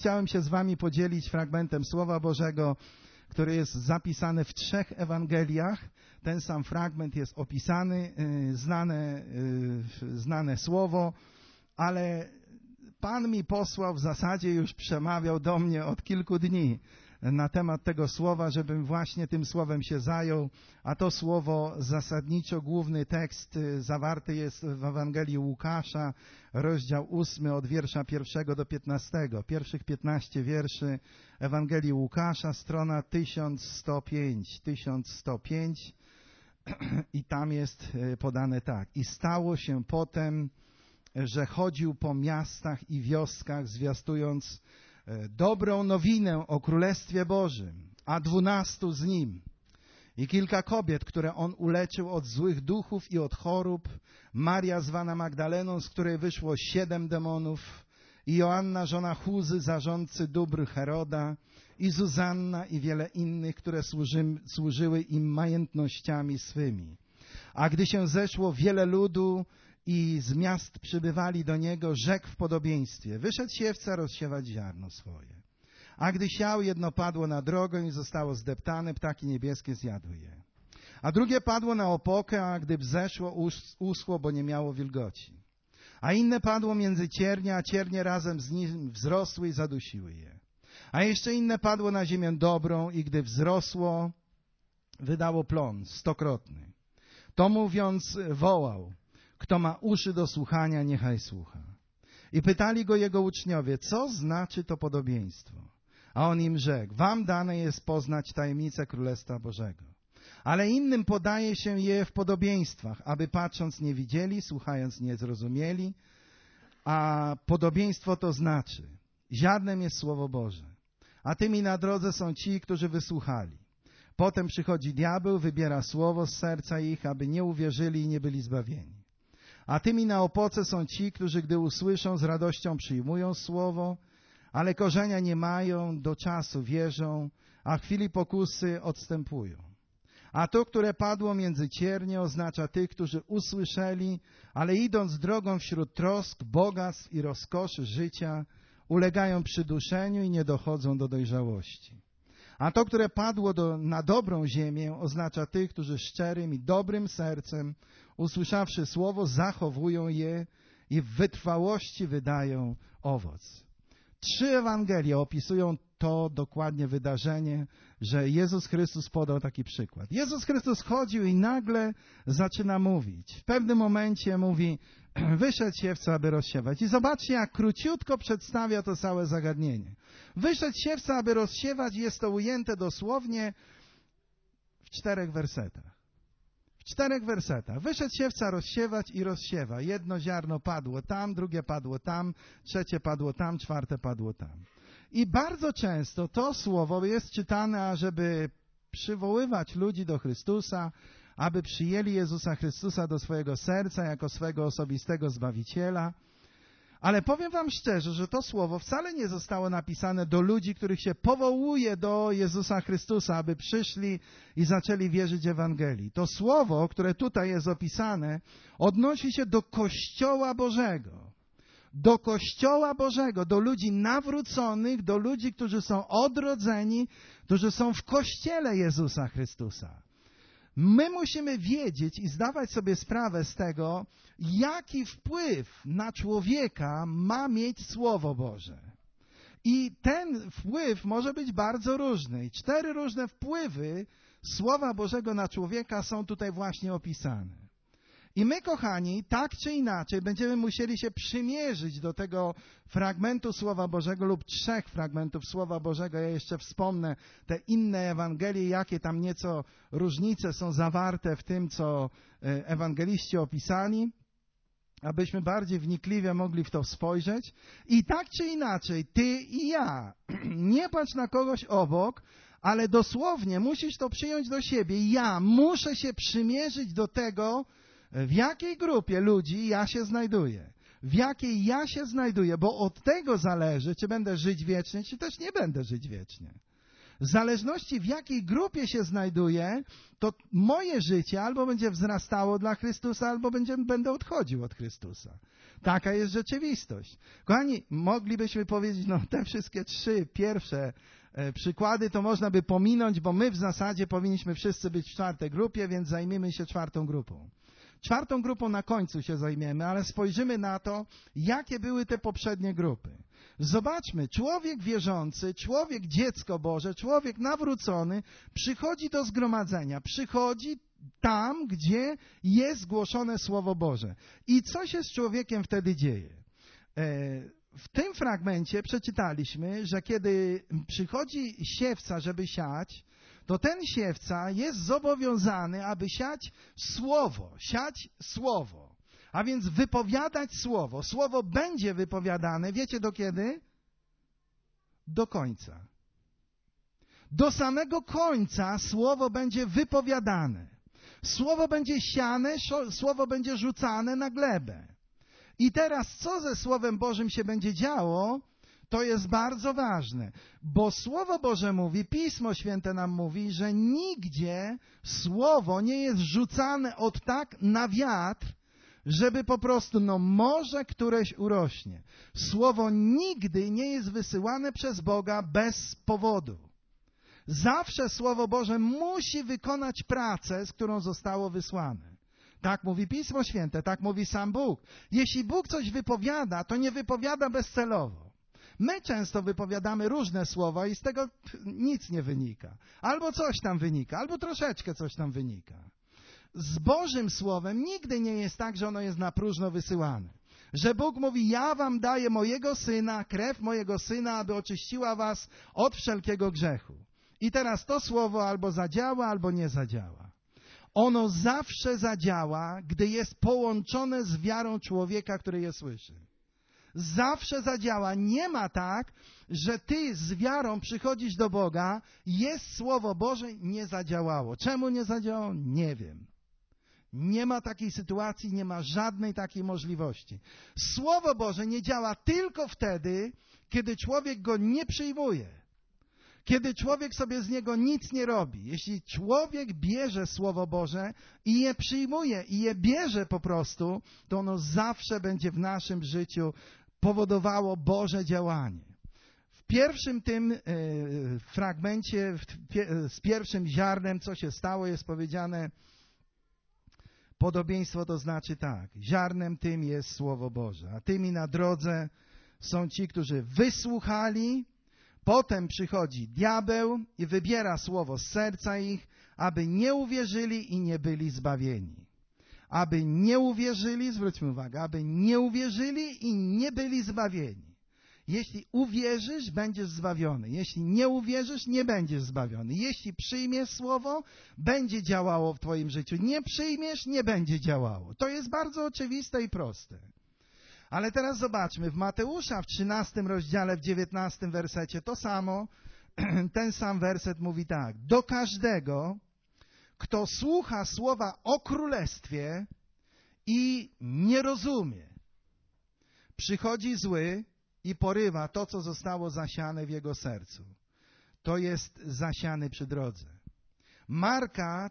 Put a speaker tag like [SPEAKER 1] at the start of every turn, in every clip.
[SPEAKER 1] chciałem się z wami podzielić fragmentem Słowa Bożego, który jest zapisany w 3 Ewangeliach. Ten sam fragment jest opisany, znane słowo, ale Pan mi posłał, w zasadzie już przemawiał do mnie od kilku dni na temat tego słowa, żebym właśnie tym słowem się zajął, a to słowo zasadniczo, główny tekst zawarty jest w Ewangelii Łukasza, rozdział 8 od wiersza 1 do 15. Pierwszych 15 wierszy Ewangelii Łukasza, strona 1105 i tam jest podane tak. I stało się potem, że chodził po miastach i wioskach, zwiastując dobrą nowinę o Królestwie Bożym, a 12 z nim i kilka kobiet, które on uleczył od złych duchów i od chorób, Maria zwana Magdaleną, z której wyszło 7 demonów, i Joanna, żona Chuzy, zarządcy dóbr Heroda, i Zuzanna i wiele innych, które służyły im majątnościami swymi. A gdy się zeszło wiele ludu i z miast przybywali do niego, rzekł w podobieństwie: wyszedł siewca rozsiewać ziarno swoje. A gdy siał, jedno padło na drogę i zostało zdeptane, ptaki niebieskie zjadły je. A drugie padło na opokę, a gdy wzeszło, uschło, bo nie miało wilgoci. A inne padło między ciernie, a ciernie razem z nim wzrosły i zadusiły je. A jeszcze inne padło na ziemię dobrą i gdy wzrosło, wydało plon 100-krotny. To mówiąc wołał: kto ma uszy do słuchania, niechaj słucha. I pytali go jego uczniowie: co znaczy to podobieństwo? A on im rzekł: wam dane jest poznać tajemnicę Królestwa Bożego, ale innym podaje się je w podobieństwach, aby patrząc nie widzieli, słuchając nie zrozumieli. A podobieństwo to znaczy: ziarnem jest Słowo Boże, a tymi na drodze są ci, którzy wysłuchali. Potem przychodzi diabeł, wybiera słowo z serca ich, aby nie uwierzyli i nie byli zbawieni. A tymi na opoce są ci, którzy gdy usłyszą, z radością przyjmują słowo, ale korzenia nie mają, do czasu wierzą, a w chwili pokusy odstępują. A to, które padło między ciernie, oznacza tych, którzy usłyszeli, ale idąc drogą wśród trosk, bogactw i rozkoszy życia, ulegają przyduszeniu i nie dochodzą do dojrzałości. A to, które padło na dobrą ziemię, oznacza tych, którzy szczerym i dobrym sercem, usłyszawszy słowo, zachowują je i w wytrwałości wydają owoc. 3 Ewangelie opisują to dokładnie wydarzenie, że Jezus Chrystus podał taki przykład. Jezus Chrystus chodził i nagle zaczyna mówić. W pewnym momencie mówi: wyszedł siewca, aby rozsiewać. I zobaczcie, jak króciutko przedstawia to całe zagadnienie. Wyszedł siewca, aby rozsiewać, jest to ujęte dosłownie w 4 wersetach. W 4 wersetach. Wyszedł siewca rozsiewać i rozsiewa. Jedno ziarno padło tam, drugie padło tam, trzecie padło tam, czwarte padło tam. I bardzo często to słowo jest czytane, ażeby przywoływać ludzi do Chrystusa, aby przyjęli Jezusa Chrystusa do swojego serca jako swego osobistego Zbawiciela. Ale powiem wam szczerze, że to słowo wcale nie zostało napisane do ludzi, których się powołuje do Jezusa Chrystusa, aby przyszli i zaczęli wierzyć Ewangelii. To słowo, które tutaj jest opisane, odnosi się do Kościoła Bożego. Do Kościoła Bożego, do ludzi nawróconych, do ludzi, którzy są odrodzeni, którzy są w Kościele Jezusa Chrystusa. My musimy wiedzieć i zdawać sobie sprawę z tego, jaki wpływ na człowieka ma mieć Słowo Boże. I ten wpływ może być bardzo różny. I 4 różne wpływy Słowa Bożego na człowieka są tutaj właśnie opisane. I my, kochani, tak czy inaczej będziemy musieli się przymierzyć do tego fragmentu Słowa Bożego lub 3 fragmentów Słowa Bożego. Ja jeszcze wspomnę te inne Ewangelie, jakie tam nieco różnice są zawarte w tym, co ewangeliści opisali, abyśmy bardziej wnikliwie mogli w to spojrzeć. I tak czy inaczej, ty i ja, nie patrz na kogoś obok, ale dosłownie musisz to przyjąć do siebie. Ja muszę się przymierzyć do tego, w jakiej grupie ludzi ja się znajduję. W jakiej ja się znajduję, bo od tego zależy, czy będę żyć wiecznie, czy też nie będę żyć wiecznie. W zależności w jakiej grupie się znajduję, to moje życie albo będzie wzrastało dla Chrystusa, albo będę odchodził od Chrystusa. Taka jest rzeczywistość. Kochani, moglibyśmy powiedzieć, te wszystkie 3 pierwsze przykłady to można by pominąć, bo my w zasadzie powinniśmy wszyscy być w 4. grupie, więc zajmijmy się 4. grupą. 4. grupą na końcu się zajmiemy, ale spojrzymy na to, jakie były te poprzednie grupy. Zobaczmy, człowiek wierzący, człowiek dziecko Boże, człowiek nawrócony przychodzi do zgromadzenia, przychodzi tam, gdzie jest głoszone Słowo Boże. I co się z człowiekiem wtedy dzieje? W tym fragmencie przeczytaliśmy, że kiedy przychodzi siewca, żeby siać, to ten siewca jest zobowiązany, aby siać Słowo. A więc wypowiadać Słowo. Słowo będzie wypowiadane, wiecie do kiedy? Do końca. Do samego końca Słowo będzie wypowiadane. Słowo będzie siane, Słowo będzie rzucane na glebę. I teraz co ze Słowem Bożym się będzie działo, to jest bardzo ważne, bo Słowo Boże mówi, Pismo Święte nam mówi, że nigdzie Słowo nie jest rzucane od tak na wiatr, żeby po prostu, może któreś urośnie. Słowo nigdy nie jest wysyłane przez Boga bez powodu. Zawsze Słowo Boże musi wykonać pracę, z którą zostało wysłane. Tak mówi Pismo Święte, tak mówi sam Bóg. Jeśli Bóg coś wypowiada, to nie wypowiada bezcelowo. My często wypowiadamy różne słowa i z tego nic nie wynika. Albo coś tam wynika, albo troszeczkę coś tam wynika. Z Bożym Słowem nigdy nie jest tak, że ono jest na próżno wysyłane. Że Bóg mówi, ja wam daję mojego Syna, krew mojego Syna, aby oczyściła was od wszelkiego grzechu. I teraz to słowo albo zadziała, albo nie zadziała. Ono zawsze zadziała, gdy jest połączone z wiarą człowieka, który je słyszy. Zawsze zadziała. Nie ma tak, że ty z wiarą przychodzisz do Boga, jest Słowo Boże, nie zadziałało. Czemu nie zadziałało? Nie wiem. Nie ma takiej sytuacji, nie ma żadnej takiej możliwości. Słowo Boże nie działa tylko wtedy, kiedy człowiek go nie przyjmuje. Kiedy człowiek sobie z niego nic nie robi. Jeśli człowiek bierze Słowo Boże i je przyjmuje i je bierze po prostu, to ono zawsze będzie w naszym życiu powodowało Boże działanie. W pierwszym tym fragmencie, z pierwszym ziarnem, co się stało, jest powiedziane podobieństwo, to znaczy tak. Ziarnem tym jest Słowo Boże, a tymi na drodze są ci, którzy wysłuchali. Potem przychodzi diabeł i wybiera słowo z serca ich, aby nie uwierzyli i nie byli zbawieni. Aby nie uwierzyli, zwróćmy uwagę, aby nie uwierzyli i nie byli zbawieni. Jeśli uwierzysz, będziesz zbawiony. Jeśli nie uwierzysz, nie będziesz zbawiony. Jeśli przyjmiesz słowo, będzie działało w twoim życiu. Nie przyjmiesz, nie będzie działało. To jest bardzo oczywiste i proste. Ale teraz zobaczmy, w Mateusza w 13 rozdziale, w 19 wersecie to samo, ten sam werset mówi tak. Do każdego, kto słucha słowa o królestwie i nie rozumie, przychodzi zły i porywa to, co zostało zasiane w jego sercu. To jest zasiany przy drodze. Marka,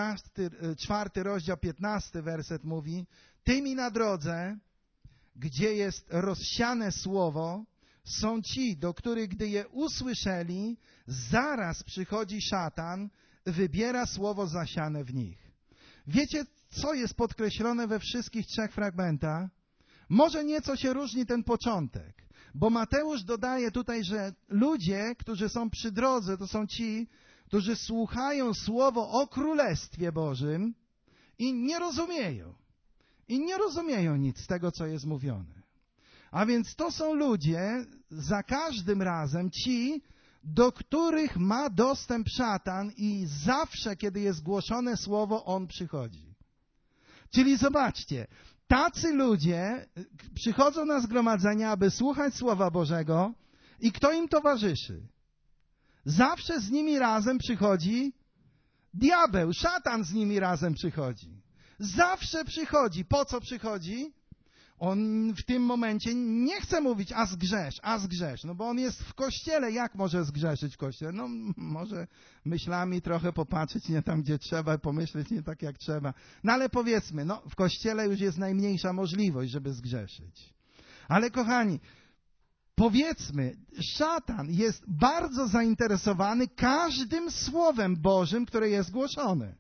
[SPEAKER 1] 4 rozdział, 15 werset mówi, tymi na drodze, gdzie jest rozsiane słowo, są ci, do których gdy je usłyszeli, zaraz przychodzi szatan, wybiera słowo zasiane w nich. Wiecie, co jest podkreślone we wszystkich 3 fragmentach? Może nieco się różni ten początek, bo Mateusz dodaje tutaj, że ludzie, którzy są przy drodze, to są ci, którzy słuchają słowo o Królestwie Bożym i nie rozumieją. I nie rozumieją nic z tego, co jest mówione. A więc to są ludzie, za każdym razem ci, do których ma dostęp szatan i zawsze, kiedy jest głoszone słowo, on przychodzi. Czyli zobaczcie, tacy ludzie przychodzą na zgromadzenia, aby słuchać Słowa Bożego i kto im towarzyszy? Zawsze z nimi razem przychodzi diabeł, szatan z nimi razem przychodzi. Zawsze przychodzi. Po co przychodzi? On w tym momencie nie chce mówić, a zgrzesz, no bo on jest w kościele, jak może zgrzeszyć w kościele? No może myślami trochę popatrzeć nie tam, gdzie trzeba, pomyśleć nie tak, jak trzeba. No ale powiedzmy, no w kościele już jest najmniejsza możliwość, żeby zgrzeszyć. Ale kochani, powiedzmy, szatan jest bardzo zainteresowany każdym słowem Bożym, które jest głoszone.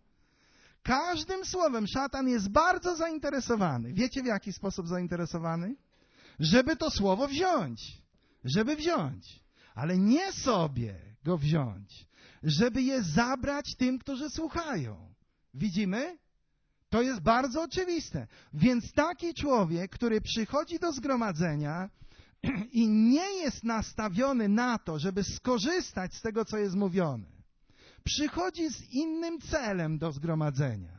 [SPEAKER 1] Każdym słowem szatan jest bardzo zainteresowany. Wiecie, w jaki sposób zainteresowany? Żeby to słowo wziąć. Żeby wziąć. Ale nie sobie go wziąć. Żeby je zabrać tym, którzy słuchają. Widzimy? To jest bardzo oczywiste. Więc taki człowiek, który przychodzi do zgromadzenia i nie jest nastawiony na to, żeby skorzystać z tego, co jest mówione, przychodzi z innym celem do zgromadzenia.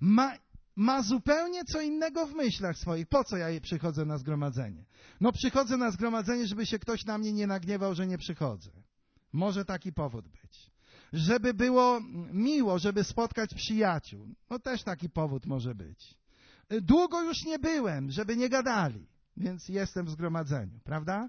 [SPEAKER 1] Ma zupełnie co innego w myślach swoich. Po co ja przychodzę na zgromadzenie? No przychodzę na zgromadzenie, żeby się ktoś na mnie nie nagniewał, że nie przychodzę. Może taki powód być. Żeby było miło, żeby spotkać przyjaciół. No też taki powód może być. Długo już nie byłem, żeby nie gadali, więc jestem w zgromadzeniu, prawda?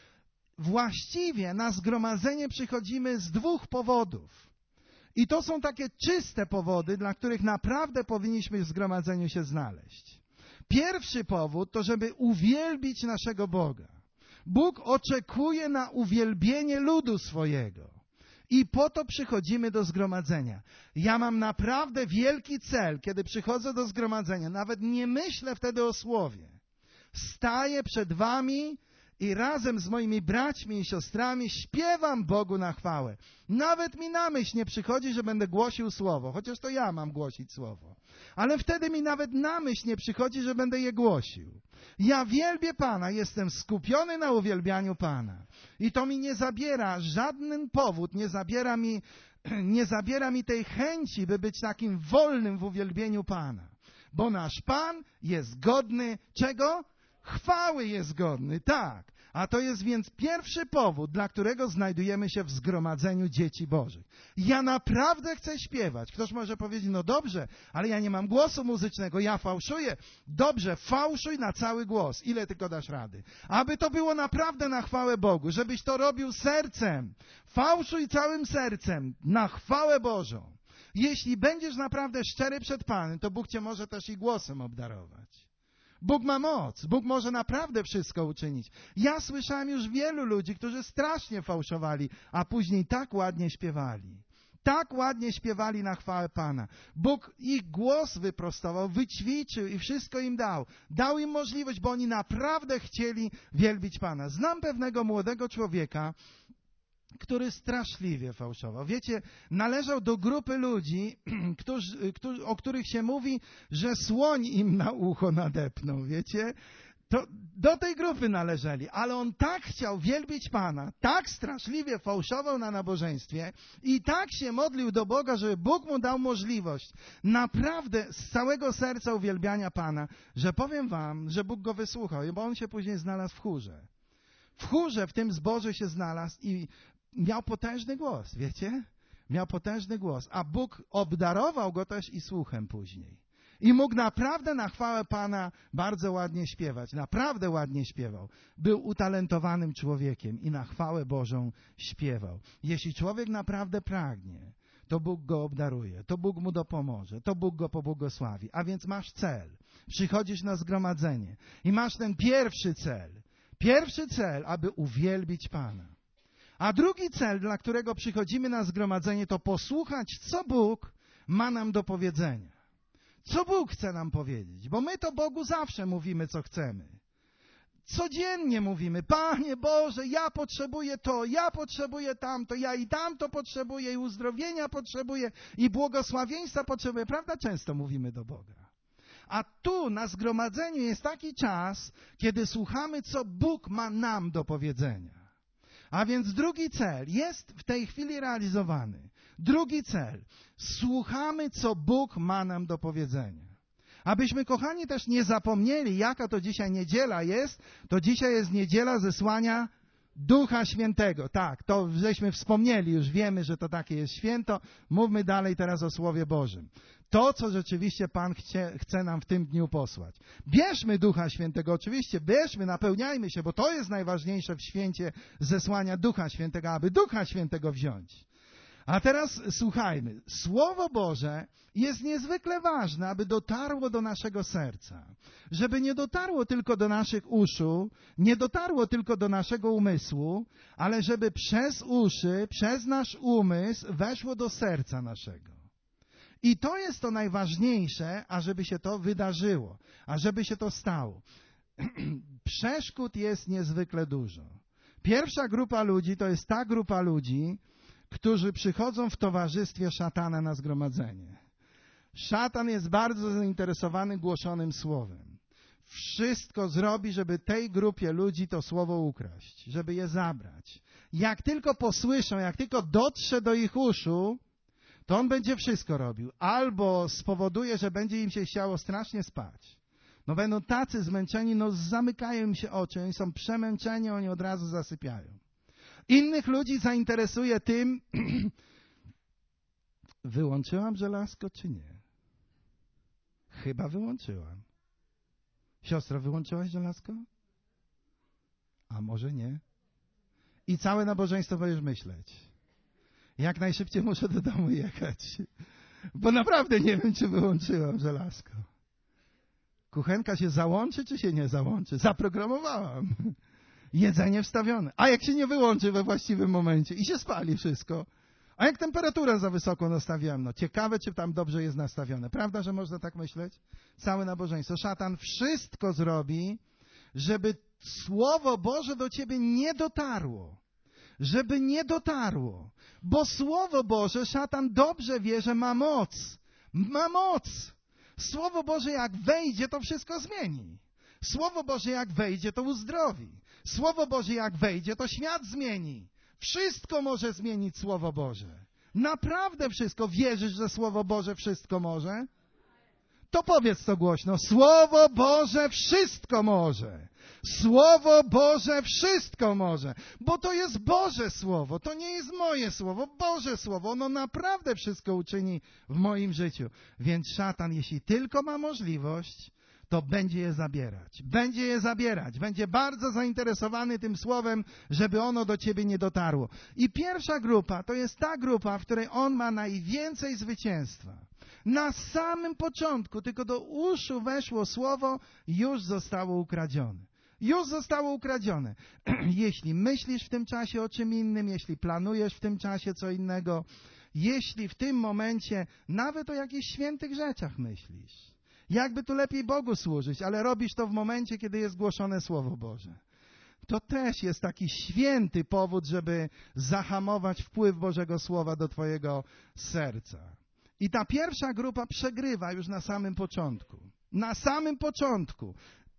[SPEAKER 1] Właściwie na zgromadzenie przychodzimy z dwóch powodów. I to są takie czyste powody, dla których naprawdę powinniśmy w zgromadzeniu się znaleźć. Pierwszy powód to, żeby uwielbić naszego Boga. Bóg oczekuje na uwielbienie ludu swojego. I po to przychodzimy do zgromadzenia. Ja mam naprawdę wielki cel, kiedy przychodzę do zgromadzenia. Nawet nie myślę wtedy o słowie. Staję przed wami i razem z moimi braćmi i siostrami śpiewam Bogu na chwałę. Nawet mi na myśl nie przychodzi, że będę głosił słowo, chociaż to ja mam głosić słowo. Ale wtedy mi nawet na myśl nie przychodzi, że będę je głosił. Ja wielbię Pana, jestem skupiony na uwielbianiu Pana. I to mi nie zabiera żaden powód, nie zabiera mi tej chęci, by być takim wolnym w uwielbieniu Pana. Bo nasz Pan jest godny czego? Chwały jest godny, tak. A to jest więc pierwszy powód, dla którego znajdujemy się w zgromadzeniu dzieci Bożych. Ja naprawdę chcę śpiewać. Ktoś może powiedzieć, no dobrze, ale ja nie mam głosu muzycznego, ja fałszuję. Dobrze, fałszuj na cały głos. Ile tylko dasz rady? Aby to było naprawdę na chwałę Bogu, żebyś to robił sercem. Fałszuj całym sercem na chwałę Bożą. Jeśli będziesz naprawdę szczery przed Panem, to Bóg cię może też i głosem obdarować. Bóg ma moc. Bóg może naprawdę wszystko uczynić. Ja słyszałem już wielu ludzi, którzy strasznie fałszowali, a później tak ładnie śpiewali. Tak ładnie śpiewali na chwałę Pana. Bóg ich głos wyprostował, wyćwiczył i wszystko im dał. Dał im możliwość, bo oni naprawdę chcieli wielbić Pana. Znam pewnego młodego człowieka, który straszliwie fałszował. Wiecie, należał do grupy ludzi, o których się mówi, że słoń im na ucho nadepnął, wiecie? To do tej grupy należeli, ale on tak chciał wielbić Pana, tak straszliwie fałszował na nabożeństwie i tak się modlił do Boga, żeby Bóg mu dał możliwość naprawdę z całego serca uwielbiania Pana, że powiem wam, że Bóg go wysłuchał, bo on się później znalazł w chórze. W chórze, w tym zborze się znalazł i miał potężny głos, wiecie? Miał potężny głos, a Bóg obdarował go też i słuchem później. I mógł naprawdę na chwałę Pana bardzo ładnie śpiewać. Naprawdę ładnie śpiewał. Był utalentowanym człowiekiem i na chwałę Bożą śpiewał. Jeśli człowiek naprawdę pragnie, to Bóg go obdaruje, to Bóg mu dopomoże, to Bóg go pobłogosławi. A więc masz cel. Przychodzisz na zgromadzenie i masz ten pierwszy cel. Pierwszy cel, aby uwielbić Pana. A drugi cel, dla którego przychodzimy na zgromadzenie, to posłuchać, co Bóg ma nam do powiedzenia. Co Bóg chce nam powiedzieć? Bo my to Bogu zawsze mówimy, co chcemy. Codziennie mówimy, Panie Boże, ja potrzebuję to, ja potrzebuję tamto, ja i tamto potrzebuję, i uzdrowienia potrzebuję, i błogosławieństwa potrzebuję. Prawda? Często mówimy do Boga. A tu na zgromadzeniu jest taki czas, kiedy słuchamy, co Bóg ma nam do powiedzenia. A więc drugi cel jest w tej chwili realizowany. Drugi cel. Słuchamy, co Bóg ma nam do powiedzenia. Abyśmy, kochani, też nie zapomnieli, jaka to dzisiaj niedziela jest, to dzisiaj jest niedziela zesłania Ducha Świętego. Tak, to żeśmy wspomnieli, już wiemy, że to takie jest święto. Mówmy dalej teraz o Słowie Bożym. To, co rzeczywiście Pan chce nam w tym dniu posłać. Bierzmy Ducha Świętego, oczywiście, bierzmy, napełniajmy się, bo to jest najważniejsze w święcie zesłania Ducha Świętego, aby Ducha Świętego wziąć. A teraz słuchajmy. Słowo Boże jest niezwykle ważne, aby dotarło do naszego serca. Żeby nie dotarło tylko do naszych uszu, nie dotarło tylko do naszego umysłu, ale żeby przez uszy, przez nasz umysł weszło do serca naszego. I to jest to najważniejsze, ażeby się to wydarzyło, ażeby się to stało. Przeszkód jest niezwykle dużo. Pierwsza grupa ludzi to jest ta grupa ludzi, którzy przychodzą w towarzystwie szatana na zgromadzenie. Szatan jest bardzo zainteresowany głoszonym słowem. Wszystko zrobi, żeby tej grupie ludzi to słowo ukraść, żeby je zabrać. Jak tylko posłyszą, jak tylko dotrze do ich uszu, to on będzie wszystko robił. Albo spowoduje, że będzie im się chciało strasznie spać. No będą tacy zmęczeni, no zamykają im się oczy, oni są przemęczeni, oni od razu zasypiają. Innych ludzi zainteresuje tym, wyłączyłam żelazko czy nie? Chyba wyłączyłam. Siostro, wyłączyłaś żelazko? A może nie? I całe nabożeństwo będziesz myśleć. Jak najszybciej muszę do domu jechać, bo naprawdę nie wiem, czy wyłączyłam żelazko. Kuchenka się załączy, czy się nie załączy? Zaprogramowałam. Jedzenie wstawione. A jak się nie wyłączy we właściwym momencie i się spali wszystko? A jak temperaturę za wysoką nastawiłem? No ciekawe, czy tam dobrze jest nastawione. Prawda, że można tak myśleć? Całe nabożeństwo. Szatan wszystko zrobi, żeby Słowo Boże do ciebie nie dotarło. Żeby nie dotarło. Bo Słowo Boże, szatan dobrze wie, że ma moc. Ma moc. Słowo Boże jak wejdzie, to wszystko zmieni. Słowo Boże jak wejdzie, to uzdrowi. Słowo Boże jak wejdzie, to świat zmieni. Wszystko może zmienić Słowo Boże. Naprawdę wszystko. Wierzysz, że Słowo Boże wszystko może? To powiedz to głośno. Słowo Boże wszystko może. Słowo Boże wszystko może. Bo to jest Boże Słowo. To nie jest moje Słowo. Boże Słowo. Ono naprawdę wszystko uczyni w moim życiu. Więc szatan, jeśli tylko ma możliwość, to będzie je zabierać. Będzie je zabierać. Będzie bardzo zainteresowany tym słowem, żeby ono do ciebie nie dotarło. I pierwsza grupa to jest ta grupa, w której on ma najwięcej zwycięstwa. Na samym początku, tylko do uszu weszło słowo, już zostało ukradzione. Już zostało ukradzione. Jeśli myślisz w tym czasie o czym innym, jeśli planujesz w tym czasie co innego, jeśli w tym momencie nawet o jakichś świętych rzeczach myślisz, jakby tu lepiej Bogu służyć, ale robisz to w momencie, kiedy jest głoszone Słowo Boże. To też jest taki święty powód, żeby zahamować wpływ Bożego Słowa do twojego serca. I ta pierwsza grupa przegrywa już na samym początku. Na samym początku.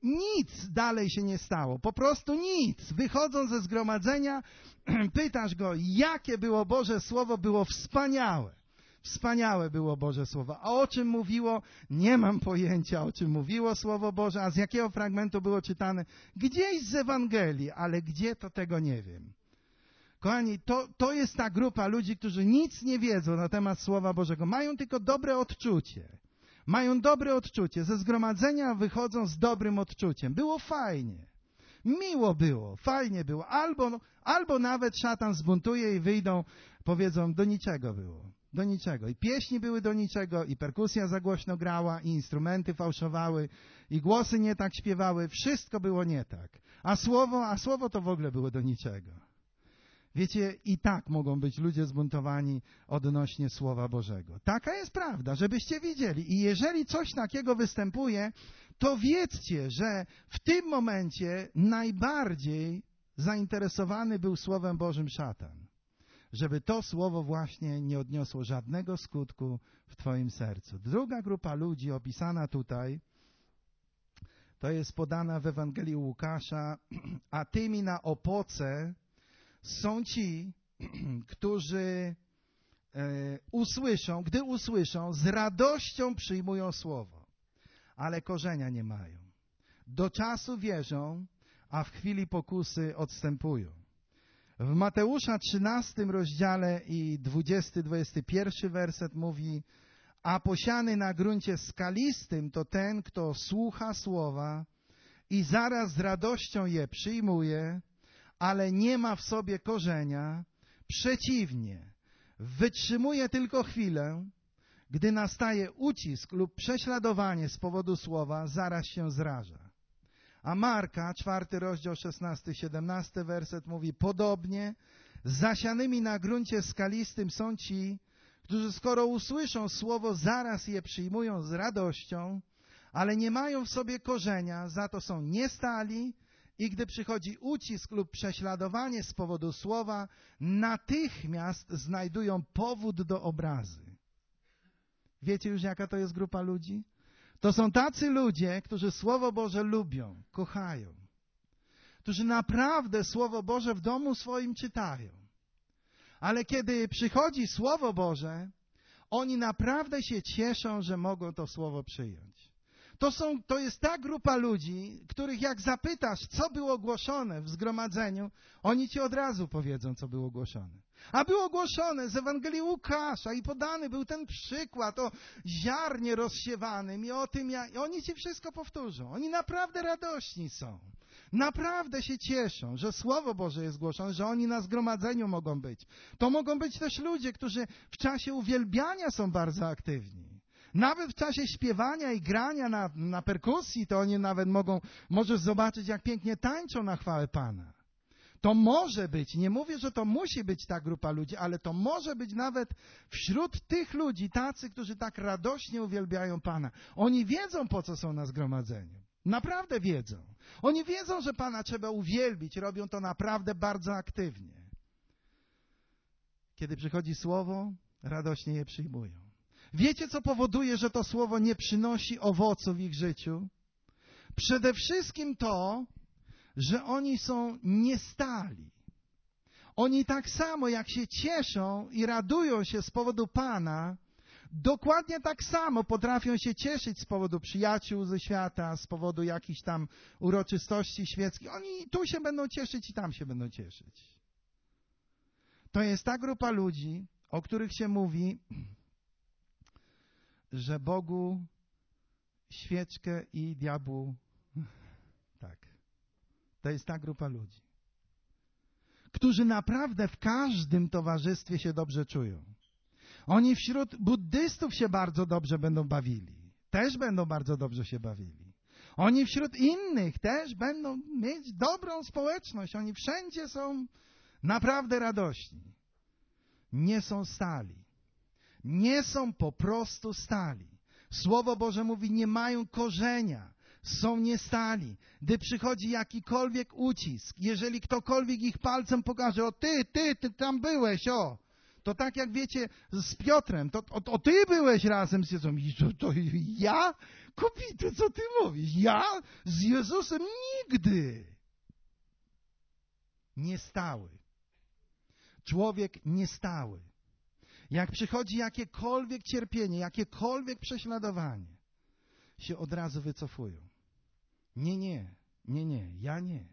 [SPEAKER 1] Nic dalej się nie stało. Po prostu nic. Wychodząc ze zgromadzenia, pytasz go, jakie było Boże Słowo, było wspaniałe. Wspaniałe było Boże Słowo. A o czym mówiło? Nie mam pojęcia, o czym mówiło Słowo Boże, a z jakiego fragmentu było czytane? Gdzieś z Ewangelii, ale gdzie, to tego nie wiem. Kochani, to jest ta grupa ludzi, którzy nic nie wiedzą na temat Słowa Bożego. Mają tylko dobre odczucie. Mają dobre odczucie. Ze zgromadzenia wychodzą z dobrym odczuciem. Było fajnie. Miło było, fajnie było. Albo nawet szatan zbuntuje i wyjdą, powiedzą, do niczego było. Do niczego. I pieśni były do niczego, i perkusja za głośno grała, i instrumenty fałszowały, i głosy nie tak śpiewały. Wszystko było nie tak. A słowo to w ogóle było do niczego. Wiecie, i tak mogą być ludzie zbuntowani odnośnie Słowa Bożego. Taka jest prawda, żebyście widzieli. I jeżeli coś takiego występuje, to wiedzcie, że w tym momencie najbardziej zainteresowany był Słowem Bożym szatan. Żeby to słowo właśnie nie odniosło żadnego skutku w twoim sercu. Druga grupa ludzi opisana tutaj, to jest podana w Ewangelii Łukasza, a tymi na opoce są ci, którzy gdy usłyszą, z radością przyjmują słowo, ale korzenia nie mają. Do czasu wierzą, a w chwili pokusy odstępują. W Mateusza 13 rozdziale i 20-21 werset mówi: a posiany na gruncie skalistym to ten, kto słucha słowa i zaraz z radością je przyjmuje, ale nie ma w sobie korzenia. Przeciwnie, wytrzymuje tylko chwilę, gdy nastaje ucisk lub prześladowanie z powodu słowa, zaraz się zraża. A Marka, 4 rozdział, 16-17 werset mówi: podobnie zasianymi na gruncie skalistym są ci, którzy skoro usłyszą słowo, zaraz je przyjmują z radością, ale nie mają w sobie korzenia, za to są niestali i gdy przychodzi ucisk lub prześladowanie z powodu słowa, natychmiast znajdują powód do obrazy. Wiecie już, jaka to jest grupa ludzi? To są tacy ludzie, którzy Słowo Boże lubią, kochają, którzy naprawdę Słowo Boże w domu swoim czytają. Ale kiedy przychodzi Słowo Boże, oni naprawdę się cieszą, że mogą to Słowo przyjąć. To jest ta grupa ludzi, których jak zapytasz, co było głoszone w zgromadzeniu, oni ci od razu powiedzą, co było głoszone. A było głoszone z Ewangelii Łukasza i podany był ten przykład o ziarnie rozsiewanym i o tym, i oni ci wszystko powtórzą. Oni naprawdę radośni są. Naprawdę się cieszą, że Słowo Boże jest głoszone, że oni na zgromadzeniu mogą być. To mogą być też ludzie, którzy w czasie uwielbiania są bardzo aktywni. Nawet w czasie śpiewania i grania na perkusji, to oni nawet możesz zobaczyć, jak pięknie tańczą na chwałę Pana. To może być, nie mówię, że to musi być ta grupa ludzi, ale to może być nawet wśród tych ludzi tacy, którzy tak radośnie uwielbiają Pana. Oni wiedzą, po co są na zgromadzeniu. Naprawdę wiedzą. Oni wiedzą, że Pana trzeba uwielbić. Robią to naprawdę bardzo aktywnie. Kiedy przychodzi Słowo, radośnie je przyjmują. Wiecie, co powoduje, że to Słowo nie przynosi owocu w ich życiu? Przede wszystkim to, że oni są niestali. Oni tak samo, jak się cieszą i radują się z powodu Pana, dokładnie tak samo potrafią się cieszyć z powodu przyjaciół ze świata, z powodu jakichś tam uroczystości świeckich. Oni tu się będą cieszyć i tam się będą cieszyć. To jest ta grupa ludzi, o których się mówi, że Bogu świeczkę i diabłu. Tak. To jest ta grupa ludzi, którzy naprawdę w każdym towarzystwie się dobrze czują. Oni wśród buddystów się bardzo dobrze będą bawili. Też będą bardzo dobrze się bawili. Oni wśród innych też będą mieć dobrą społeczność. Oni wszędzie są naprawdę radośni. Nie są stali. Nie są po prostu stali. Słowo Boże mówi, nie mają korzenia. Są niestali. Gdy przychodzi jakikolwiek ucisk, jeżeli ktokolwiek ich palcem pokaże, o ty tam byłeś, o. To tak jak wiecie z Piotrem, to ty byłeś razem z Jezusem. I to ja? Kopity, co ty mówisz? Ja z Jezusem nigdy. Niestały. Człowiek niestały. Jak przychodzi jakiekolwiek cierpienie, jakiekolwiek prześladowanie, się od razu wycofują. Nie, ja nie.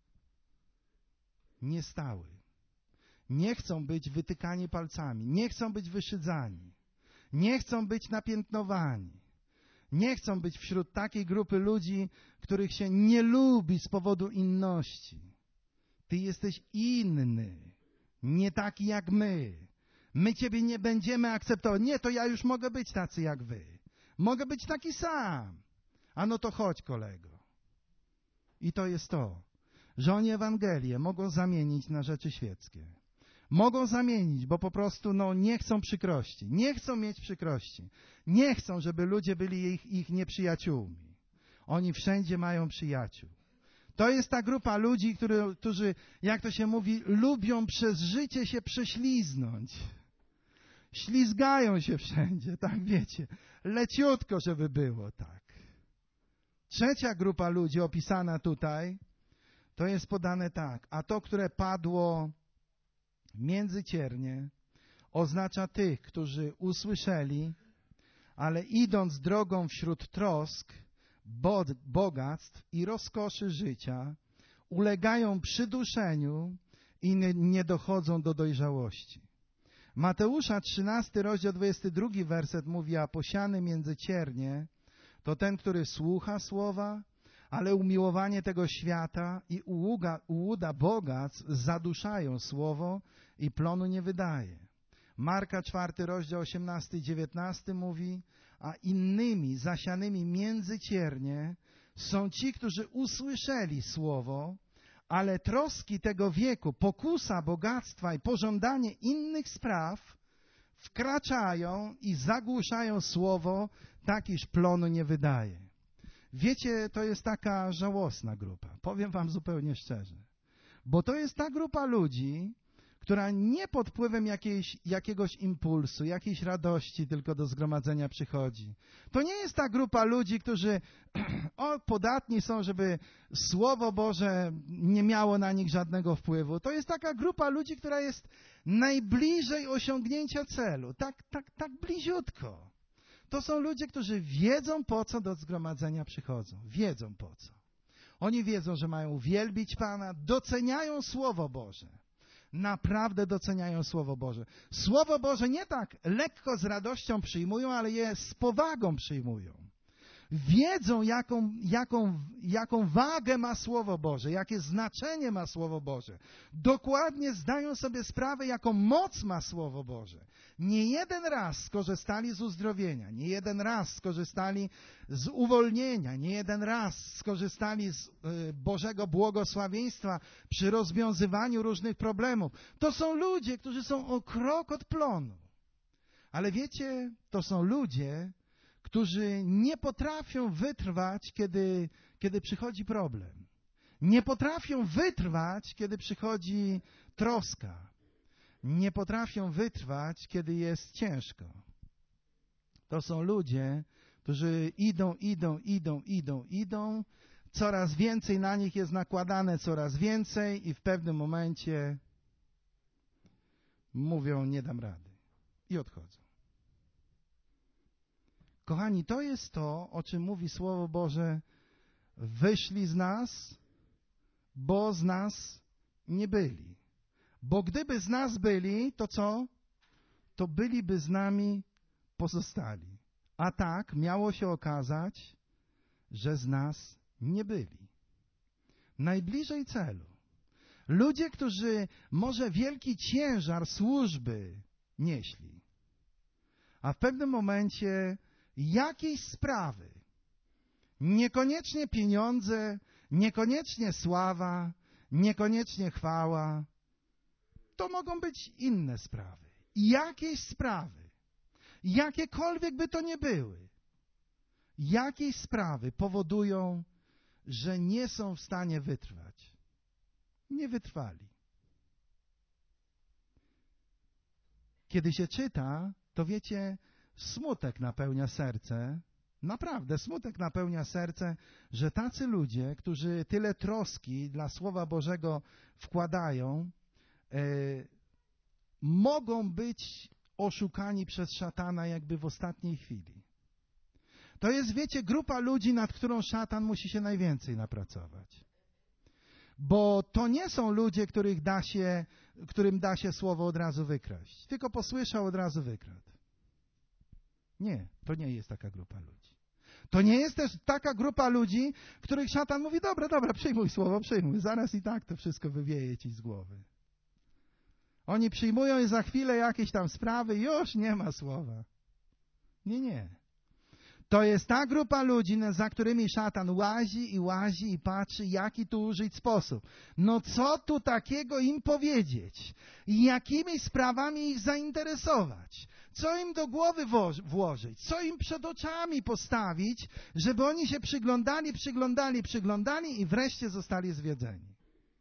[SPEAKER 1] Nie stały. Nie chcą być wytykani palcami, nie chcą być wyszydzani, nie chcą być napiętnowani, nie chcą być wśród takiej grupy ludzi, których się nie lubi z powodu inności. Ty jesteś inny, nie taki jak my. My ciebie nie będziemy akceptować. Nie, to ja już mogę być tacy jak wy. Mogę być taki sam. A no to chodź, kolego. I to jest to, że oni Ewangelię mogą zamienić na rzeczy świeckie. Mogą zamienić, bo po prostu nie chcą przykrości. Nie chcą mieć przykrości. Nie chcą, żeby ludzie byli ich nieprzyjaciółmi. Oni wszędzie mają przyjaciół. To jest ta grupa ludzi, którzy, jak to się mówi, lubią przez życie się prześliznąć. Ślizgają się wszędzie, tak wiecie. Leciutko, żeby było, tak. Trzecia grupa ludzi opisana tutaj, to jest podane tak. A to, które padło między ciernie, oznacza tych, którzy usłyszeli, ale idąc drogą wśród trosk, bogactw i rozkoszy życia, ulegają przyduszeniu i nie dochodzą do dojrzałości. Mateusza 13, rozdział 22 werset mówi, a posiany między ciernie to ten, który słucha słowa, ale umiłowanie tego świata i ułuda bogactw zaduszają słowo i plonu nie wydaje. Marka 4, rozdział 18 i 19 mówi, a innymi zasianymi między ciernie są ci, którzy usłyszeli słowo, ale troski tego wieku, pokusa bogactwa i pożądanie innych spraw wkraczają i zagłuszają słowo, tak iż plonu nie wydaje. Wiecie, to jest taka żałosna grupa. Powiem wam zupełnie szczerze. Bo to jest ta grupa ludzi, która nie pod wpływem jakiegoś impulsu, jakiejś radości tylko do zgromadzenia przychodzi. To nie jest ta grupa ludzi, którzy podatni są, żeby Słowo Boże nie miało na nich żadnego wpływu. To jest taka grupa ludzi, która jest najbliżej osiągnięcia celu. Tak bliziutko. To są ludzie, którzy wiedzą, po co do zgromadzenia przychodzą. Wiedzą po co. Oni wiedzą, że mają wielbić Pana, doceniają Słowo Boże. Naprawdę doceniają Słowo Boże. Słowo Boże nie tak lekko z radością przyjmują, ale je z powagą przyjmują. Wiedzą, jaką wagę ma Słowo Boże, jakie znaczenie ma Słowo Boże. Dokładnie zdają sobie sprawę, jaką moc ma Słowo Boże. Nie jeden raz skorzystali z uzdrowienia, nie jeden raz skorzystali z uwolnienia, nie jeden raz skorzystali z Bożego błogosławieństwa przy rozwiązywaniu różnych problemów. To są ludzie, którzy są o krok od plonu. Ale wiecie, to są ludzie, którzy nie potrafią wytrwać, kiedy przychodzi problem. Nie potrafią wytrwać, kiedy przychodzi troska. Nie potrafią wytrwać, kiedy jest ciężko. To są ludzie, którzy idą. Coraz więcej na nich jest nakładane, coraz więcej i w pewnym momencie mówią, nie dam rady. I odchodzą. Kochani, to jest to, o czym mówi Słowo Boże. Wyszli z nas, bo z nas nie byli. Bo gdyby z nas byli, to co? To byliby z nami pozostali. A tak miało się okazać, że z nas nie byli. Najbliżej celu. Ludzie, którzy może wielki ciężar służby nieśli, a w pewnym momencie jakiejś sprawy, niekoniecznie pieniądze, niekoniecznie sława, niekoniecznie chwała, to mogą być inne sprawy. Jakieś sprawy, jakiekolwiek by to nie były, jakieś sprawy powodują, że nie są w stanie wytrwać. Nie wytrwali. Kiedy się czyta, to wiecie, smutek napełnia serce, naprawdę smutek napełnia serce, że tacy ludzie, którzy tyle troski dla Słowa Bożego wkładają, mogą być oszukani przez szatana jakby w ostatniej chwili. To jest, wiecie, grupa ludzi, nad którą szatan musi się najwięcej napracować. Bo to nie są ludzie, którym da się słowo od razu wykraść. Tylko posłyszał, od razu wykradł. Nie, to nie jest taka grupa ludzi. To nie jest też taka grupa ludzi, których szatan mówi, dobra, przyjmuj słowo, przyjmuj. Zaraz i tak to wszystko wywieje ci z głowy. Oni przyjmują i za chwilę jakieś tam sprawy, już nie ma słowa. Nie. To jest ta grupa ludzi, za którymi szatan łazi i patrzy, jaki tu użyć sposób. No co tu takiego im powiedzieć? Jakimi sprawami ich zainteresować? Co im do głowy włożyć? Co im przed oczami postawić, żeby oni się przyglądali i wreszcie zostali zwiedzeni?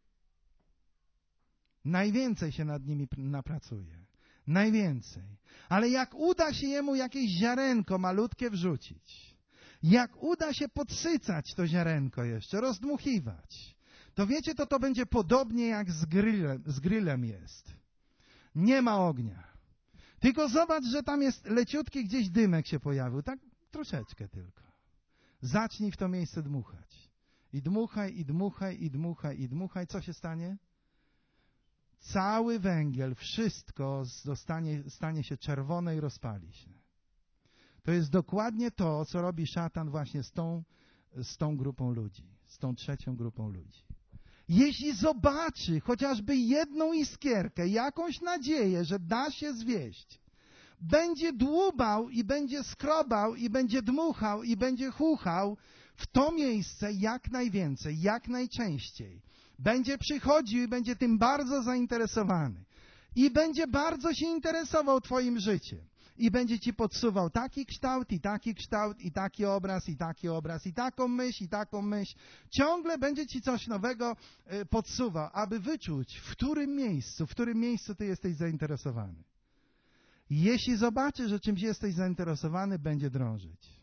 [SPEAKER 1] Najwięcej się nad nimi napracuje. Najwięcej. Ale jak uda się jemu jakieś ziarenko malutkie wrzucić, jak uda się podsycać to ziarenko jeszcze, rozdmuchiwać, to wiecie, to będzie podobnie jak z grillem jest. Nie ma ognia. Tylko zobacz, że tam jest leciutki gdzieś dymek się pojawił. Tak troszeczkę tylko. Zacznij w to miejsce dmuchać. I dmuchaj. Co się stanie? cały węgiel, wszystko stanie się czerwone i rozpali się. To jest dokładnie to, co robi szatan właśnie z tą grupą ludzi, z tą trzecią grupą ludzi. Jeśli zobaczy chociażby jedną iskierkę, jakąś nadzieję, że da się zwieść, będzie dłubał i będzie skrobał i będzie dmuchał i będzie chuchał w to miejsce jak najwięcej, jak najczęściej. Będzie przychodził i będzie tym bardzo zainteresowany. I będzie bardzo się interesował twoim życiem. I będzie ci podsuwał taki kształt, i taki obraz, i taki obraz, i taką myśl, i taką myśl. Ciągle będzie ci coś nowego podsuwał, aby wyczuć, w którym miejscu ty jesteś zainteresowany. Jeśli zobaczy, że czymś jesteś zainteresowany, będzie drążyć.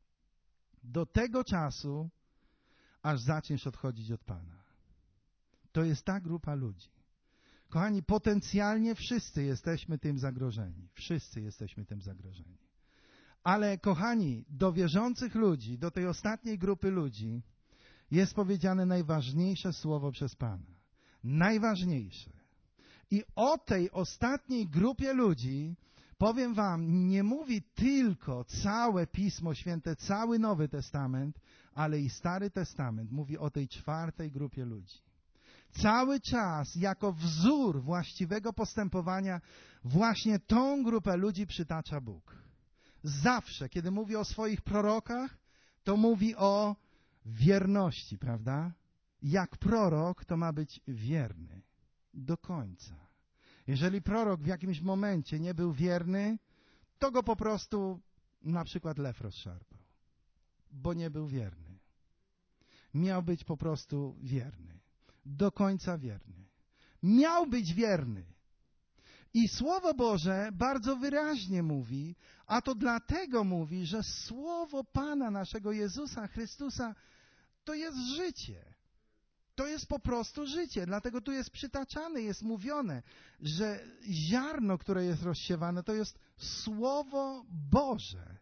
[SPEAKER 1] Do tego czasu, aż zaczniesz odchodzić od Pana. To jest ta grupa ludzi. Kochani, potencjalnie wszyscy jesteśmy tym zagrożeni. Wszyscy jesteśmy tym zagrożeni. Ale kochani, do wierzących ludzi, do tej ostatniej grupy ludzi jest powiedziane najważniejsze słowo przez Pana. Najważniejsze. I o tej ostatniej grupie ludzi, powiem wam, nie mówi tylko całe Pismo Święte, cały Nowy Testament, ale i Stary Testament. Mówi o tej czwartej grupie ludzi. Cały czas jako wzór właściwego postępowania właśnie tą grupę ludzi przytacza Bóg. Zawsze, kiedy mówi o swoich prorokach, to mówi o wierności, prawda? Jak prorok, to ma być wierny do końca. Jeżeli prorok w jakimś momencie nie był wierny, to go po prostu na przykład lew rozszarpał, bo nie był wierny. Miał być po prostu wierny. Do końca wierny. Miał być wierny. I Słowo Boże bardzo wyraźnie mówi, a to dlatego mówi, że Słowo Pana naszego Jezusa Chrystusa to jest życie. To jest po prostu życie. Dlatego tu jest przytaczane, jest mówione, że ziarno, które jest rozsiewane, to jest Słowo Boże.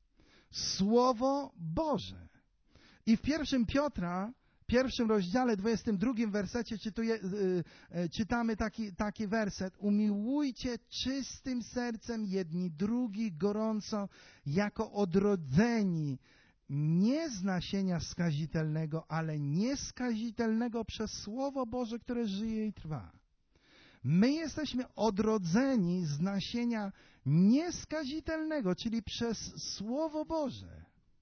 [SPEAKER 1] Słowo Boże. I w 1 Piotra, w 1 rozdziale, 22 wersecie czytamy taki werset. Umiłujcie czystym sercem jedni drugich gorąco, jako odrodzeni, nie z nasienia skazitelnego, ale nieskazitelnego przez Słowo Boże, które żyje i trwa. My jesteśmy odrodzeni z nasienia nieskazitelnego, czyli przez Słowo Boże.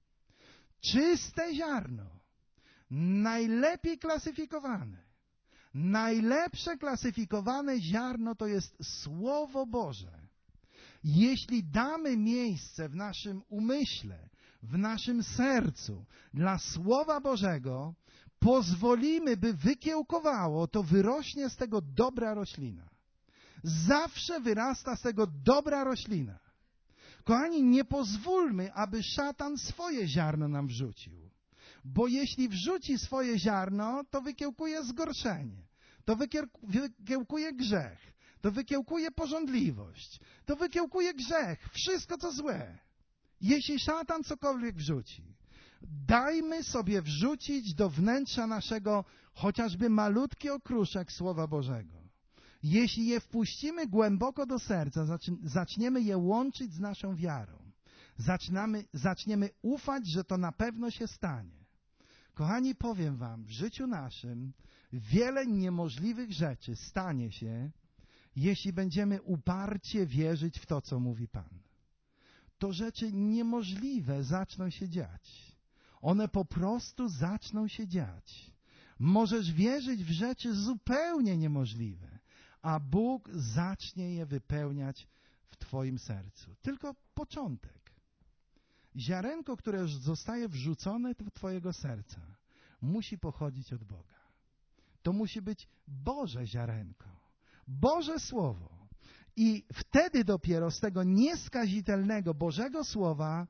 [SPEAKER 1] Czyste ziarno, najlepiej klasyfikowane, najlepsze klasyfikowane ziarno to jest Słowo Boże. Jeśli damy miejsce w naszym umyśle, w naszym sercu dla Słowa Bożego, pozwolimy, by wykiełkowało, to wyrośnie z tego dobra roślina. Zawsze wyrasta z tego dobra roślina. Kochani, nie pozwólmy, aby szatan swoje ziarno nam wrzucił. Bo jeśli wrzuci swoje ziarno, to wykiełkuje zgorszenie, to wykiełkuje grzech, to wykiełkuje pożądliwość, to wykiełkuje grzech, wszystko co złe. Jeśli szatan cokolwiek wrzuci, dajmy sobie wrzucić do wnętrza naszego chociażby malutki okruszek Słowa Bożego. Jeśli je wpuścimy głęboko do serca, zaczniemy je łączyć z naszą wiarą. Zaczniemy ufać, że to na pewno się stanie. Kochani, powiem wam, w życiu naszym wiele niemożliwych rzeczy stanie się, jeśli będziemy uparcie wierzyć w to, co mówi Pan. To rzeczy niemożliwe zaczną się dziać. One po prostu zaczną się dziać. Możesz wierzyć w rzeczy zupełnie niemożliwe, a Bóg zacznie je wypełniać w twoim sercu. Tylko początek. Ziarenko, które już zostaje wrzucone do twojego serca, musi pochodzić od Boga. To musi być Boże ziarenko, Boże Słowo. I wtedy dopiero z tego nieskazitelnego Bożego Słowa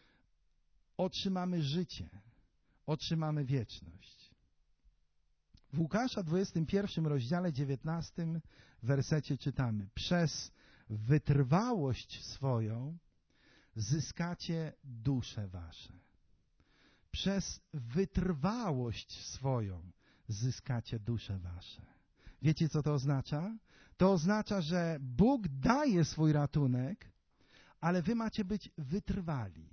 [SPEAKER 1] otrzymamy życie, otrzymamy wieczność. W Łukasza 21 rozdziale 19 wersecie czytamy: przez wytrwałość swoją zyskacie dusze wasze. Przez wytrwałość swoją zyskacie dusze wasze. Wiecie, co to oznacza? To oznacza, że Bóg daje swój ratunek, ale wy macie być wytrwali.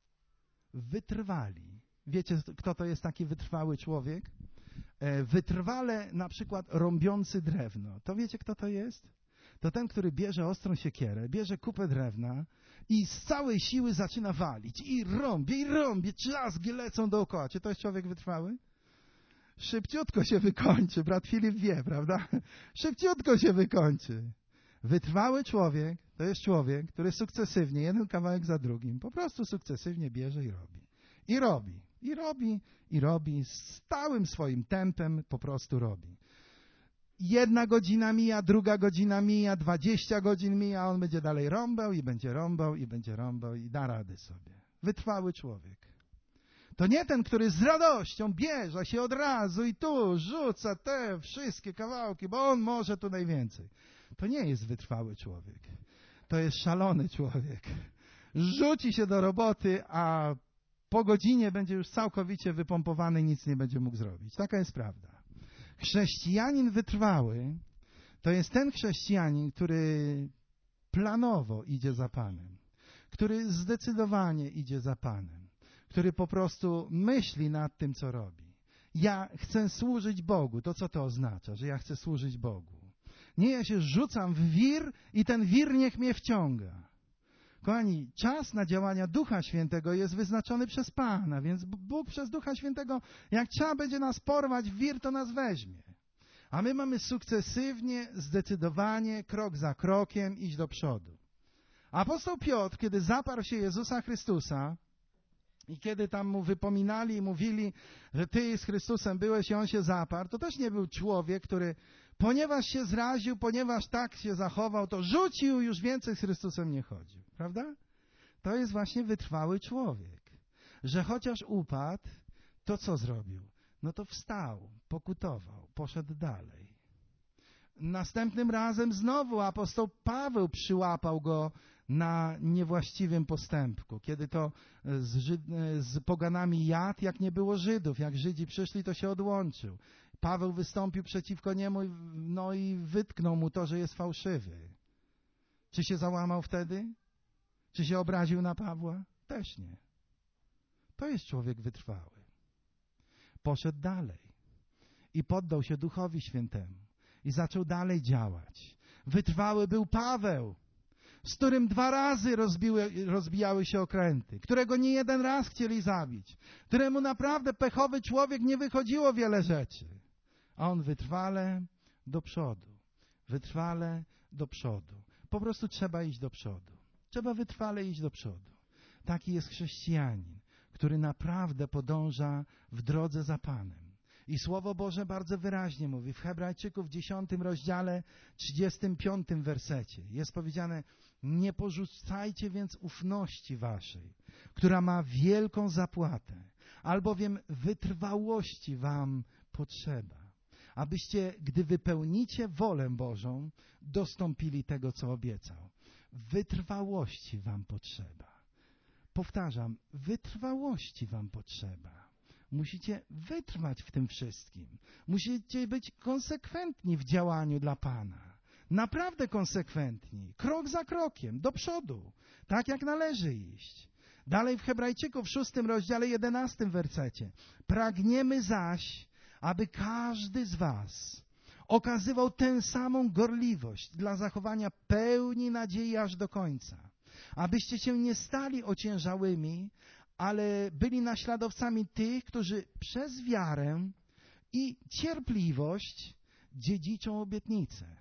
[SPEAKER 1] Wytrwali. Wiecie, kto to jest taki wytrwały człowiek? Wytrwale na przykład rąbiący drewno. To wiecie, kto to jest? To ten, który bierze ostrą siekierę, bierze kupę drewna i z całej siły zaczyna walić. I rąbie, trzasgi lecą dookoła. Czy to jest człowiek wytrwały? Szybciutko się wykończy. Brat Filip wie, prawda? Szybciutko się wykończy. Wytrwały człowiek to jest człowiek, który sukcesywnie, jeden kawałek za drugim, po prostu sukcesywnie bierze i robi. I robi, i robi, i robi, stałym swoim tempem po prostu robi. 1 godzina mija, 2 godzina mija, 20 godzin mija, a on będzie dalej rąbał i będzie rąbał i będzie rąbał i da rady sobie. Wytrwały człowiek. To nie ten, który z radością bierze się od razu i tu rzuca te wszystkie kawałki, bo on może tu najwięcej. To nie jest wytrwały człowiek. To jest szalony człowiek. Rzuci się do roboty, a po godzinie będzie już całkowicie wypompowany i nic nie będzie mógł zrobić. Taka jest prawda. Chrześcijanin wytrwały to jest ten chrześcijanin, który planowo idzie za Panem, który zdecydowanie idzie za Panem, który po prostu myśli nad tym, co robi. Ja chcę służyć Bogu. To co to oznacza, że ja chcę służyć Bogu? Nie, ja się rzucam w wir i ten wir niech mnie wciąga. Kochani, czas na działania Ducha Świętego jest wyznaczony przez Pana, więc Bóg przez Ducha Świętego, jak trzeba będzie nas porwać w wir, to nas weźmie. A my mamy sukcesywnie, zdecydowanie, krok za krokiem iść do przodu. Apostoł Piotr, kiedy zaparł się Jezusa Chrystusa i kiedy tam mu wypominali i mówili, że Ty z Chrystusem byłeś i on się zaparł, to też nie był człowiek, który ponieważ się zraził, ponieważ tak się zachował, to rzucił, już więcej z Chrystusem nie chodził. Prawda? To jest właśnie wytrwały człowiek. Że chociaż upadł, to co zrobił? No to wstał, pokutował, poszedł dalej. Następnym razem znowu apostoł Paweł przyłapał go na niewłaściwym postępku. Kiedy to z poganami jadł, jak nie było Żydów. Jak Żydzi przyszli, to się odłączył. Paweł wystąpił przeciwko niemu, no i wytknął mu to, że jest fałszywy. Czy się załamał wtedy? Czy się obraził na Pawła? Też nie. To jest człowiek wytrwały. Poszedł dalej i poddał się Duchowi Świętemu i zaczął dalej działać. Wytrwały był Paweł, z którym 2 razy rozbijały się okręty, którego nie jeden raz chcieli zabić, któremu naprawdę pechowy człowiek nie wychodziło wiele rzeczy. A on wytrwale do przodu. Wytrwale do przodu. Po prostu trzeba iść do przodu. Trzeba wytrwale iść do przodu. Taki jest chrześcijanin, który naprawdę podąża w drodze za Panem. I Słowo Boże bardzo wyraźnie mówi w Hebrajczyków 10 rozdziale 35 wersecie. Jest powiedziane: nie porzucajcie więc ufności waszej, która ma wielką zapłatę, albowiem wytrwałości wam potrzeba, abyście, gdy wypełnicie wolę Bożą, dostąpili tego, co obiecał. Wytrwałości wam potrzeba. Powtarzam, wytrwałości wam potrzeba. Musicie wytrwać w tym wszystkim. Musicie być konsekwentni w działaniu dla Pana. Naprawdę konsekwentni. Krok za krokiem, do przodu. Tak jak należy iść. Dalej w Hebrajczyków 6 rozdziale 11 wersecie. Pragniemy zaś, aby każdy z was okazywał tę samą gorliwość dla zachowania pełni nadziei aż do końca. Abyście się nie stali ociężałymi, ale byli naśladowcami tych, którzy przez wiarę i cierpliwość dziedziczą obietnicę.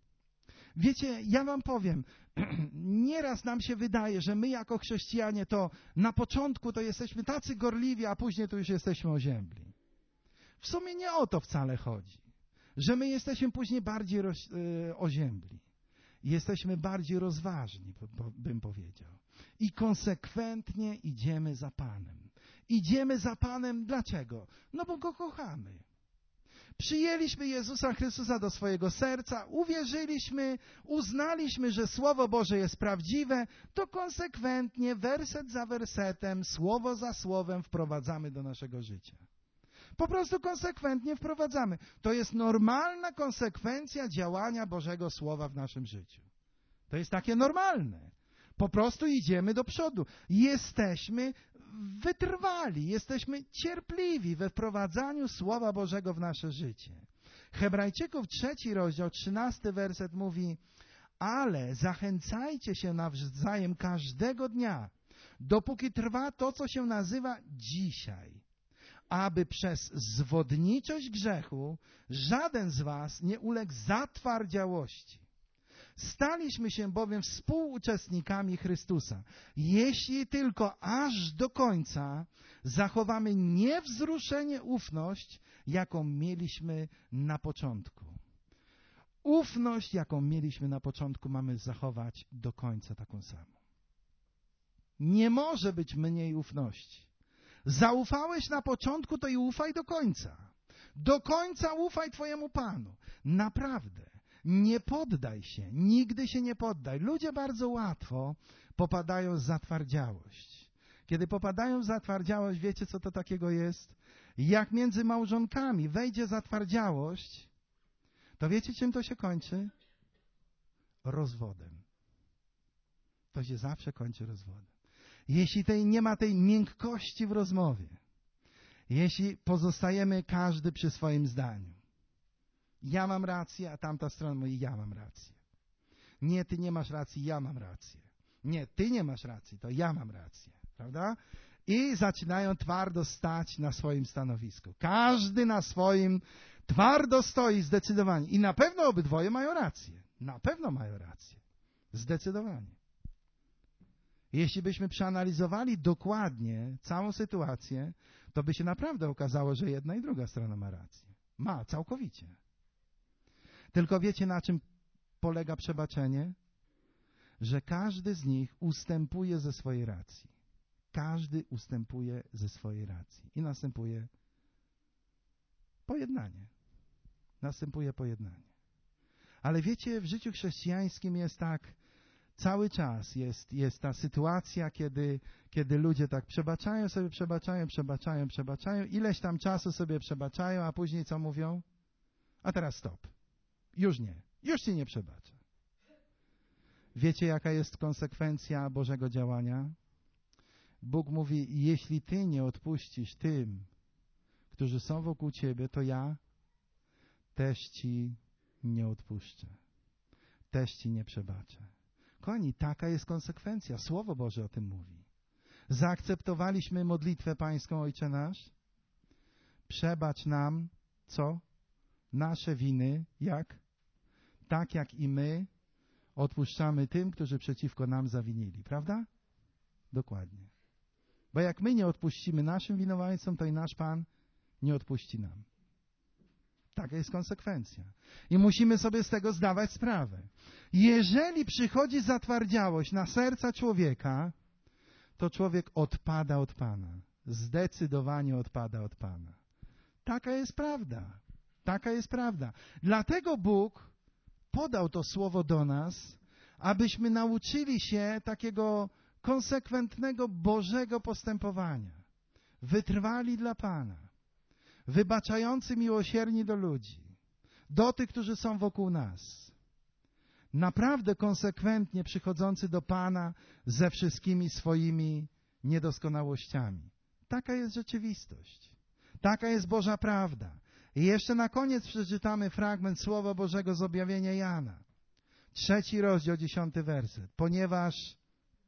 [SPEAKER 1] Wiecie, ja wam powiem, nieraz nam się wydaje, że my jako chrześcijanie to na początku to jesteśmy tacy gorliwi, a później to już jesteśmy oziębli. W sumie nie o to wcale chodzi, że my jesteśmy później bardziej oziębli. Jesteśmy bardziej rozważni, bym powiedział. I konsekwentnie idziemy za Panem. Idziemy za Panem dlaczego? No bo Go kochamy. Przyjęliśmy Jezusa Chrystusa do swojego serca, uwierzyliśmy, uznaliśmy, że Słowo Boże jest prawdziwe, to konsekwentnie, werset za wersetem, słowo za słowem wprowadzamy do naszego życia. Po prostu konsekwentnie wprowadzamy. To jest normalna konsekwencja działania Bożego Słowa w naszym życiu. To jest takie normalne. Po prostu idziemy do przodu. Jesteśmy wytrwali, jesteśmy cierpliwi we wprowadzaniu Słowa Bożego w nasze życie. Hebrajczyków 3 rozdział, 13 werset mówi: ale zachęcajcie się nawzajem każdego dnia, dopóki trwa to, co się nazywa dzisiaj, aby przez zwodniczość grzechu żaden z was nie uległ zatwardziałości. Staliśmy się bowiem współuczestnikami Chrystusa, jeśli tylko aż do końca zachowamy niewzruszenie ufność, jaką mieliśmy na początku. Ufność, jaką mieliśmy na początku, mamy zachować do końca taką samą. Nie może być mniej ufności. Zaufałeś na początku, to i ufaj do końca. Do końca ufaj Twojemu Panu. Naprawdę. Nie poddaj się. Nigdy się nie poddaj. Ludzie bardzo łatwo popadają w zatwardziałość. Kiedy popadają w zatwardziałość, wiecie, co to takiego jest? Jak między małżonkami wejdzie zatwardziałość, to wiecie, czym to się kończy? Rozwodem. To się zawsze kończy rozwodem. Jeśli nie ma tej miękkości w rozmowie, jeśli pozostajemy każdy przy swoim zdaniu, ja mam rację, a tamta strona mówi, ja mam rację. Nie, ty nie masz racji, ja mam rację. Nie, ty nie masz racji, to ja mam rację. Prawda? I zaczynają twardo stać na swoim stanowisku. Każdy na swoim twardo stoi zdecydowanie. I na pewno obydwoje mają rację. Na pewno mają rację. Zdecydowanie. Jeśli byśmy przeanalizowali dokładnie całą sytuację, to by się naprawdę okazało, że jedna i druga strona ma rację. Ma, całkowicie. Tylko wiecie, na czym polega przebaczenie? Że każdy z nich ustępuje ze swojej racji. Każdy ustępuje ze swojej racji. I następuje pojednanie. Następuje pojednanie. Ale wiecie, w życiu chrześcijańskim jest tak, cały czas jest ta sytuacja, kiedy ludzie tak przebaczają sobie, przebaczają, ileś tam czasu sobie przebaczają, a później co mówią? A teraz stop. Już nie. Już ci nie przebaczę. Wiecie, jaka jest konsekwencja Bożego działania? Bóg mówi, jeśli ty nie odpuścisz tym, którzy są wokół ciebie, to ja też ci nie odpuszczę. Też ci nie przebaczę. Kochani, taka jest konsekwencja. Słowo Boże o tym mówi. Zaakceptowaliśmy modlitwę pańską, Ojcze nasz. Przebacz nam, co? Nasze winy, jak? Tak jak i my odpuszczamy tym, którzy przeciwko nam zawinili. Prawda? Dokładnie. Bo jak my nie odpuścimy naszym winowajcom, to i nasz Pan nie odpuści nam. Taka jest konsekwencja. I musimy sobie z tego zdawać sprawę. Jeżeli przychodzi zatwardziałość na serca człowieka, to człowiek odpada od Pana. Zdecydowanie odpada od Pana. Taka jest prawda. Taka jest prawda. Dlatego Bóg podał to słowo do nas, abyśmy nauczyli się takiego konsekwentnego Bożego postępowania. Wytrwali dla Pana. Wybaczający miłosierni do ludzi. Do tych, którzy są wokół nas. Naprawdę konsekwentnie przychodzący do Pana ze wszystkimi swoimi niedoskonałościami. Taka jest rzeczywistość. Taka jest Boża prawda. I jeszcze na koniec przeczytamy fragment Słowa Bożego z objawienia Jana. 3 rozdział, 10 werset. Ponieważ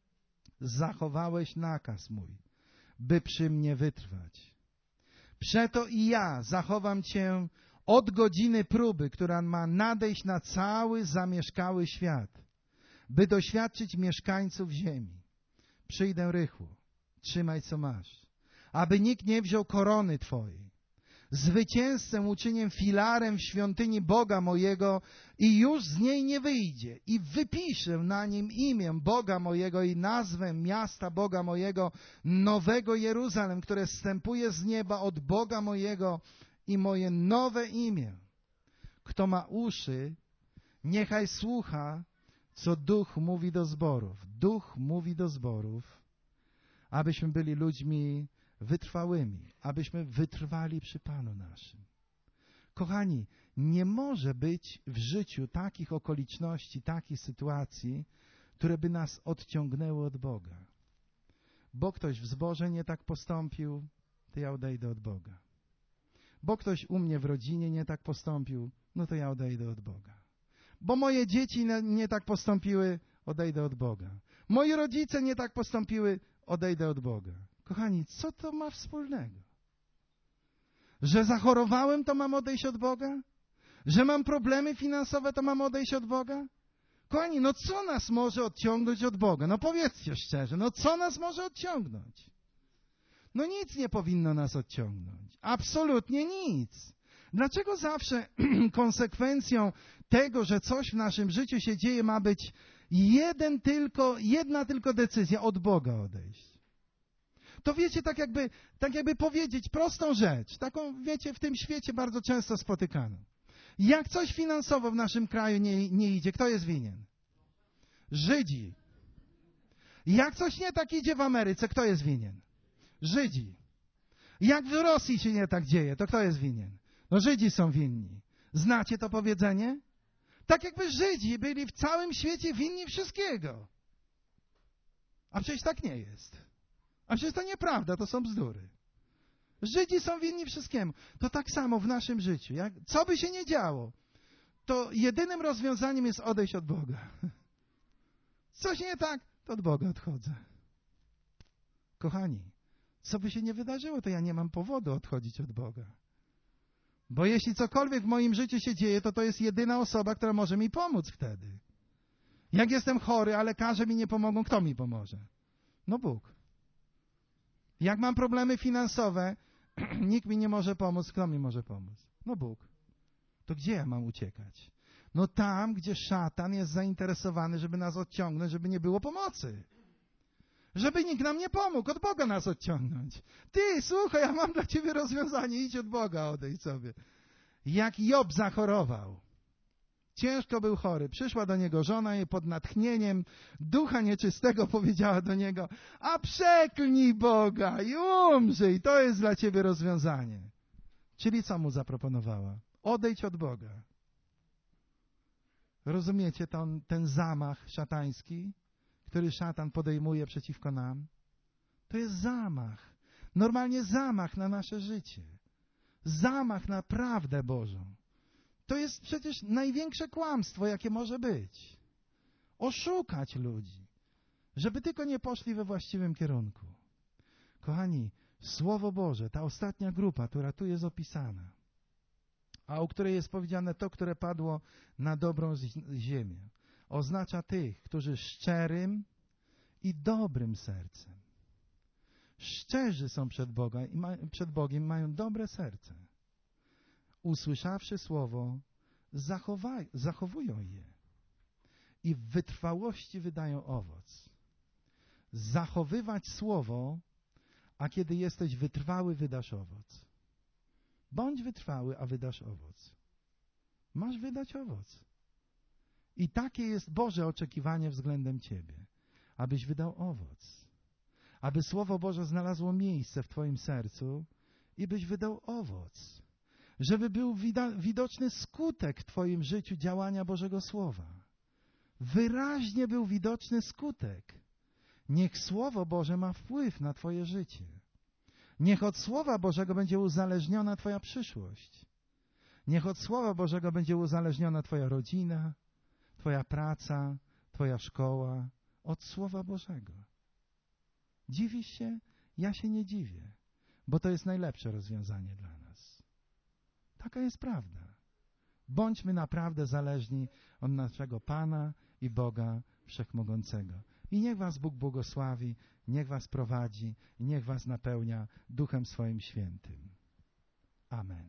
[SPEAKER 1] zachowałeś nakaz mój, by przy mnie wytrwać. Przeto i ja zachowam cię od godziny próby, która ma nadejść na cały zamieszkały świat, by doświadczyć mieszkańców ziemi. Przyjdę rychło, trzymaj co masz, aby nikt nie wziął korony twojej. Zwycięzcę uczynię filarem w świątyni Boga mojego i już z niej nie wyjdzie. I wypiszę na nim imię Boga mojego i nazwę miasta Boga mojego, Nowego Jeruzalem, które zstępuje z nieba od Boga mojego i moje nowe imię. Kto ma uszy, niechaj słucha, co Duch mówi do zborów. Duch mówi do zborów, abyśmy byli ludźmi wytrwałymi, abyśmy wytrwali przy Panu naszym. Kochani, nie może być w życiu takich okoliczności, takich sytuacji, które by nas odciągnęły od Boga. Bo ktoś w zborze nie tak postąpił, to ja odejdę od Boga. Bo ktoś u mnie w rodzinie nie tak postąpił, no to ja odejdę od Boga. Bo moje dzieci nie tak postąpiły, odejdę od Boga. Moi rodzice nie tak postąpiły, odejdę od Boga. Kochani, co to ma wspólnego? Że zachorowałem, to mam odejść od Boga? Że mam problemy finansowe, to mam odejść od Boga? Kochani, no co nas może odciągnąć od Boga? No powiedzcie szczerze, no co nas może odciągnąć? No nic nie powinno nas odciągnąć. Absolutnie nic. Dlaczego zawsze konsekwencją tego, że coś w naszym życiu się dzieje, ma być jedna tylko decyzja: od Boga odejść? To wiecie, tak jakby powiedzieć prostą rzecz, taką, wiecie, w tym świecie bardzo często spotykaną. Jak coś finansowo w naszym kraju nie idzie, kto jest winien? Żydzi. Jak coś nie tak idzie w Ameryce, kto jest winien? Żydzi. Jak w Rosji się nie tak dzieje, to kto jest winien? No Żydzi są winni. Znacie to powiedzenie? Tak jakby Żydzi byli w całym świecie winni wszystkiego. A przecież tak nie jest. A przecież to nieprawda, to są bzdury. Żydzi są winni wszystkiemu. To tak samo w naszym życiu. Co by się nie działo, to jedynym rozwiązaniem jest odejść od Boga. Coś nie tak, to od Boga odchodzę. Kochani, co by się nie wydarzyło, to ja nie mam powodu odchodzić od Boga. Bo jeśli cokolwiek w moim życiu się dzieje, to jest jedyna osoba, która może mi pomóc wtedy. Jak jestem chory, a lekarze mi nie pomogą, kto mi pomoże? No Bóg. Jak mam problemy finansowe, nikt mi nie może pomóc, kto mi może pomóc? No Bóg. To gdzie ja mam uciekać? No tam, gdzie szatan jest zainteresowany, żeby nas odciągnąć, żeby nie było pomocy. Żeby nikt nam nie pomógł, od Boga nas odciągnąć. Ty, słuchaj, ja mam dla ciebie rozwiązanie, idź od Boga, odejdź sobie. Jak Job zachorował. Ciężko był chory. Przyszła do niego żona i pod natchnieniem ducha nieczystego powiedziała do niego: a przeklnij Boga i umrzyj, to jest dla ciebie rozwiązanie. Czyli co mu zaproponowała? Odejdź od Boga. Rozumiecie ten zamach szatański, który szatan podejmuje przeciwko nam? To jest zamach. Normalnie zamach na nasze życie. Zamach na prawdę Bożą. To jest przecież największe kłamstwo, jakie może być. Oszukać ludzi, żeby tylko nie poszli we właściwym kierunku. Kochani, Słowo Boże, ta ostatnia grupa, która tu jest opisana, a o której jest powiedziane to, które padło na dobrą ziemię, oznacza tych, którzy szczerym i dobrym sercem. Szczerzy są przed Bogiem, mają dobre serce. Usłyszawszy słowo, zachowują je i w wytrwałości wydają owoc. Zachowywać słowo, a kiedy jesteś wytrwały, wydasz owoc. Bądź wytrwały, a wydasz owoc. Masz wydać owoc. I takie jest Boże oczekiwanie względem ciebie, abyś wydał owoc. Aby Słowo Boże znalazło miejsce w twoim sercu i byś wydał owoc. Żeby był widoczny skutek w twoim życiu działania Bożego Słowa. Wyraźnie był widoczny skutek. Niech Słowo Boże ma wpływ na twoje życie. Niech od Słowa Bożego będzie uzależniona twoja przyszłość. Niech od Słowa Bożego będzie uzależniona twoja rodzina, twoja praca, twoja szkoła. Od Słowa Bożego. Dziwisz się? Ja się nie dziwię, bo to jest najlepsze rozwiązanie dla nas. Taka jest prawda. Bądźmy naprawdę zależni od naszego Pana i Boga Wszechmogącego. I niech was Bóg błogosławi, niech was prowadzi i niech was napełnia Duchem swoim Świętym. Amen.